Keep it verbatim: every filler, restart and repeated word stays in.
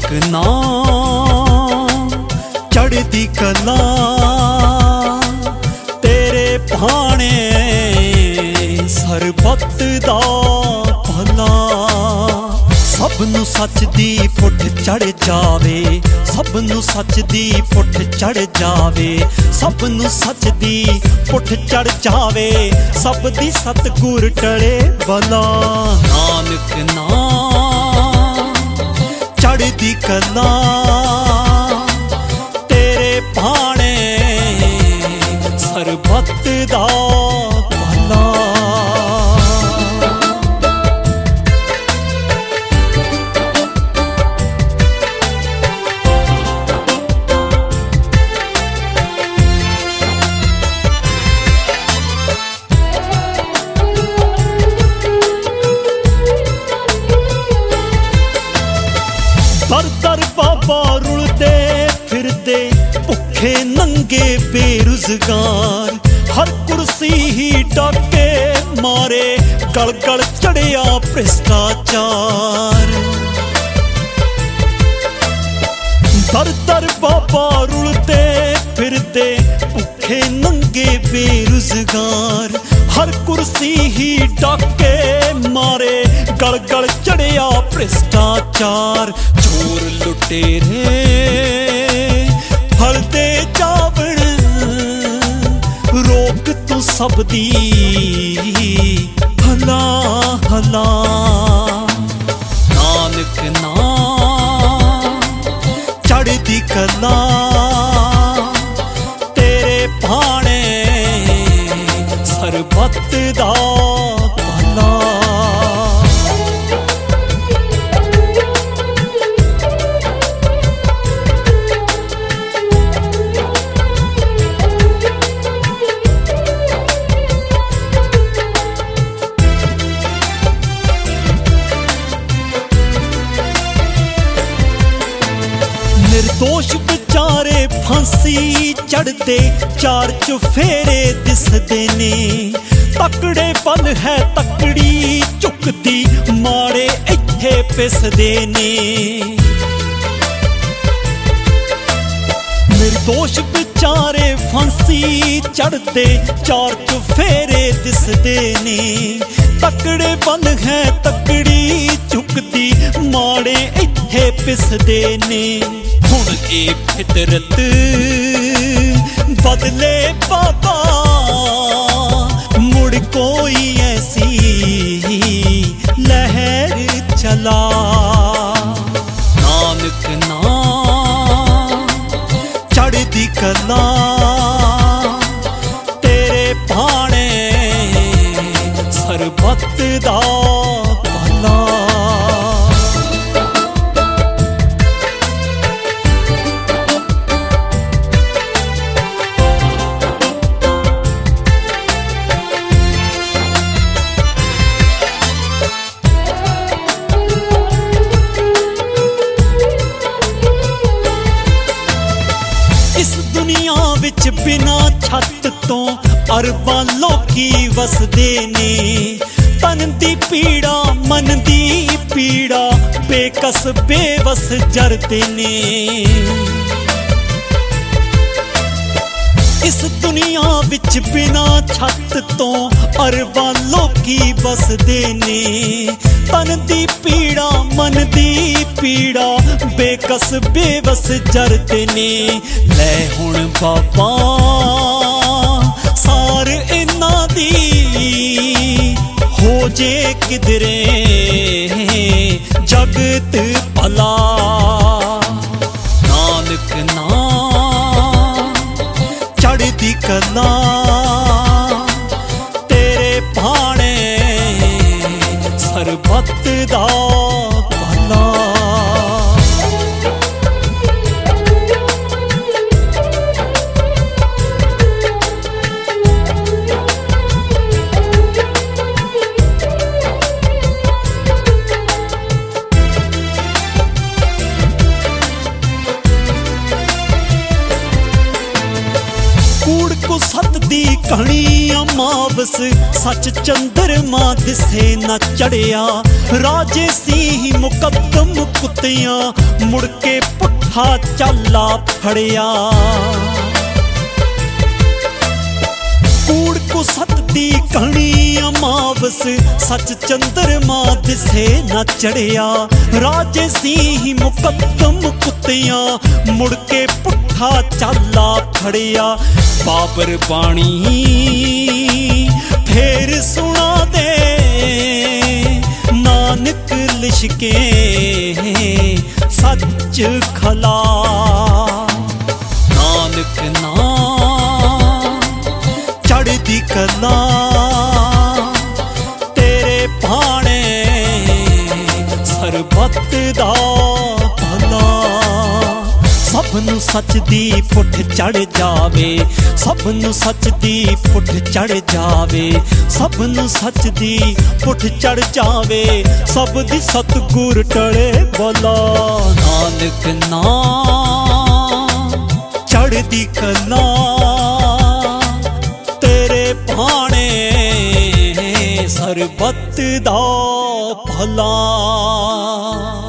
ਨਾਨਕ ਨਾਮ ਚੜ੍ਹਦੀ ਕਲਾ ਤੇਰੇ ਭਾਣੇ ਸਰਬੱਤ ਦਾ ਭਲਾ। ਸਭ ਨੂੰ ਸੱਚ ਦੀ ਫੁੱਟ ਚੜ ਜਾਵੇ, ਸਭ ਨੂੰ ਸੱਚ ਦੀ ਫੁੱਟ ਚੜ ਜਾਵੇ, ਸਭ ਨੂੰ ਸੱਚ ਦੀ ਫੁੱਟ ਚੜ ਜਾਵੇ, ਸਭ ਦੀ ਸਤਿਗੁਰ ਟਲੇ ਬਲਾ। ਨਾਨਕ ਨਾਮ ਚੜ੍ਹਦੀ ਕਲਾ ਤੇਰੇ ਭਾਣੇ ਸਰਬੱਤ ਦਾ ਭਲਾ। ਦਰ ਦਰ ਬਾਬਾ ਰੁਲਦੇ ਫਿਰਦੇ ਭੁੱਖੇ ਨੰਗੇ ਬੇਰੁਜ਼ਗਾਰ, ਹਰ ਕੁਰਸੀ ਹੀ ਡਾਕੇ ਮਾਰੇ, ਗਲ ਗਲ ਚੜਿਆ ਭ੍ਰਿਸ਼ਟਾਚਾਰ। ਦਰ ਦਰ ਬਾਬਾ ਰੁਲਦੇ ਫਿਰਦੇ ਭੁੱਖੇ ਨੰਗੇ ਬੇਰੁਜ਼ਗਾਰ, ਹਰ ਕੁਰਸੀ ਹੀ ਡਾਕੇ ਮਾਰੇ, ਗਲ ਗਲ ਚੜਿਆ ਭ੍ਰਿਸ਼ਟਾਚਾਰ। ਚੋਰ ਲੁਟੇਰੇ ਹਲਦੇ ਚਾਵਣ, ਰੋਕ ਤੂੰ ਸਭ ਦੀ ਹਲਾ ਹਲਾ। ਨਾਨਕ ਨਾਮ ਚੜ੍ਹਦੀ ਕਲਾ ਤੇਰੇ ਭਾਣੇ ਸਰਬੱਤ ਦਾ ਭਲਾ। ਨਿਰਦੋਸ਼ ਵਿਚਾਰੇ ਫਾਂਸੀ ਚੜ੍ਹਦੇ, ਚਾਰ ਚੁਫੇਰੇ ਦਿਸਦੇ ਨੇ, ਤਕੜੇ ਪਲ ਹੈ ਤਕੜੀ ਝੁਕਦੀ, ਮਾੜੇ ਇੱਥੇ ਪਿਸਦੇ ਨੇ। ਨਿਰਦੋਸ਼ ਵਿਚਾਰੇ ਫਾਂਸੀ ਚੜ੍ਹਦੇ, ਚਾਰ ਚੁਫੇਰੇ ਦਿਸਦੇ ਨੇ, ਤਕੜੇ ਪਲ ਹੈ ਤਕੜੀ ਝੁਕਦੀ, ਮਾੜੇ ਇੱਥੇ ਪਿਸਦੇ ਨੇ। ਹੁਣ ਇਹ ਫਿਤਰਤ ਬਦਲੇ ਬਾਬਾ, ਮੁੜ ਕੋਈ ਐਸੀ ਲਹਿਰ ਚਲਾ। ਨਾਨਕ ਨਾਮ ਚੜ੍ਹਦੀ ਕਲਾ ਤੇਰੇ ਭਾਣੇ ਸਰਬੱਤ ਦਾ ਭਲਾ। ਇਸ ਦੁਨੀਆ ਵਿੱਚ ਬਿਨਾਂ ਛੱਤ ਤੋਂ ਅਰਬਾਂ ਲੋਕੀ ਵਸਦੇ ਨੇ, ਤਨ ਦੀ ਪੀੜਾ ਮਨ ਦੀ ਪੀੜਾ ਬੇਕਸ ਬੇਵਸ ਜਰਦੇ ਨੇ। ਇਸ ਦੁਨੀਆ ਵਿੱਚ ਬਿਨਾਂ ਛੱਤ ਤੋਂ ਅਰਬਾਂ ਲੋਕੀ ਵਸਦੇ ਨੇ, ਤਨ ਦੀ ਪੀੜਾ ਮਨ ਦੀ ਪੀੜਾ ਬੇਕਸ ਬੇਵਸ ਜਰਦੇ ਨੇ। ਲੈ ਹੁਣ ਬਾਬਾ ਸਾਰ ਇਹਨਾਂ ਦੀ, ਹੋ ਜੇ ਕਿਧਰੇ ਜਗਤ ਭਲਾ। ਨਾਨਕ ਨਾਮ ਚੜ੍ਹਦੀ ਕਲਾ ਤੇਰੇ ਭਾਣੇ ਸਰਬੱਤ ਦਾ ਭਲਾ। ਕੂੜ ਕੁ ਸੱਤ ਦੀ ਕਹਾਣੀ ਅਮਾਵ अमावस सच चंद्रमा दिसे न चढ़िया। राजे सी मुकद्दम कुत्तियां मुड़ के पुट्ठा चाला फड़िया। कूड़ को सत दी कहानी अमावस सच चंद्रमा दिसे न चढ़िया। राजे सी मुकद्दम कुत्तियां मुड़ के पुट्ठा चाला फड़िया। बाबर बाणी फेर सुना दे नानक लिशके सच खला। नानक नाम चढ़दी कला तेरे भाणे सरबत दा भला। सबनू सच दी पुठ चढ़ जावे, सबनू सच दी पुठ चढ़ जावे, सबनू सच दी पुठ चढ़ जावे। सब दी सतगुर टले भला। नानक नाम चढ़दी कला तेरे भाणे सरबत दा भला।